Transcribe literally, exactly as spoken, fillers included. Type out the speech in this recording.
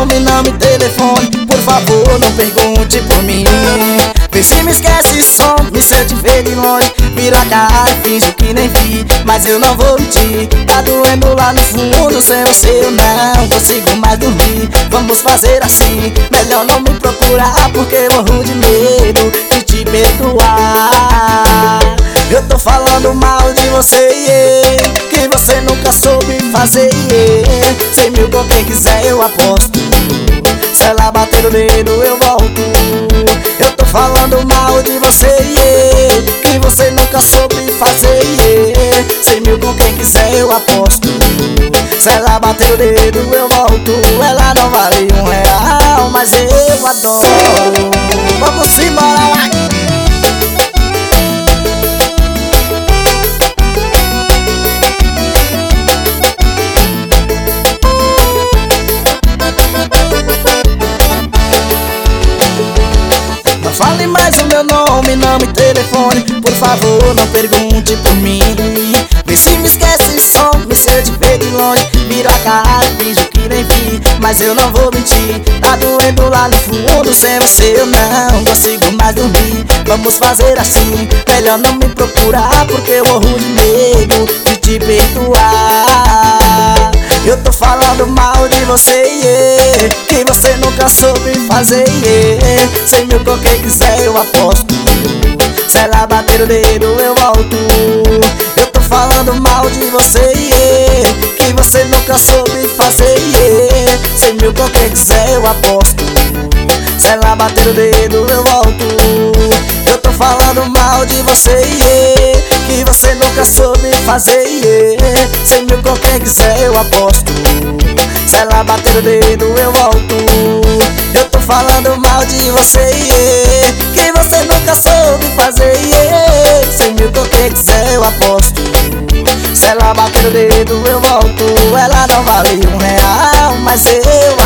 nome, não me telefone. Por favor, não pergunte por mim. Vê se me esquece, some, se eu te ver de longe. Viro a cara e finjo que nem vi, mas eu não vou mentir. Tá doendo lá no fundo, sem você eu não consigo mais dormir. Vamos fazer assim, melhor não me procurar, porque eu morro de medo de te perdoar. Eu tô falando mal de você, yeah, que você nunca soube fazer, yeah. Cem mil com quem quiser eu aposto, se ela bater o dedo eu volto. Eu tô falando mal de você, yeah, que você nunca soube fazer, yeah. Cem mil com quem quiser eu aposto, se ela bater o dedo eu volto. Ela não vale um real, mas eu adoro. Vamos embora lá. Fale mais o meu nome, não me telefone. Por favor, não pergunte por mim. Vê se me esquece, some, se eu te ver de longe. Viro a cara e finjo que nem vi, mas eu não vou mentir. Tá doendo lá no fundo, sem você eu não consigo mais dormir. Vamos fazer assim, melhor não me procurar, porque eu morro de medo de te perdoar. Eu tô falando mal de você, yeah, que você nunca soube fazer, yeah. Cem mil com quem quiser eu aposto, se ela bater o dedo eu volto. Eu tô falando mal de você, yeah, que você nunca soube fazer, yeah. Cem mil com quem quiser eu aposto, se ela bater o dedo eu volto. Eu tô falando mal de você, yeah, que você nunca soube fazer, yeah. Cem mil com quem quiser eu aposto, se ela bater o dedo eu volto. Eu tô falando mal de você, yeah, que você nunca soube fazer, yeah. Cem mil com quem quiser eu aposto, se ela bater o dedo eu volto. Ela não vale um real, mas eu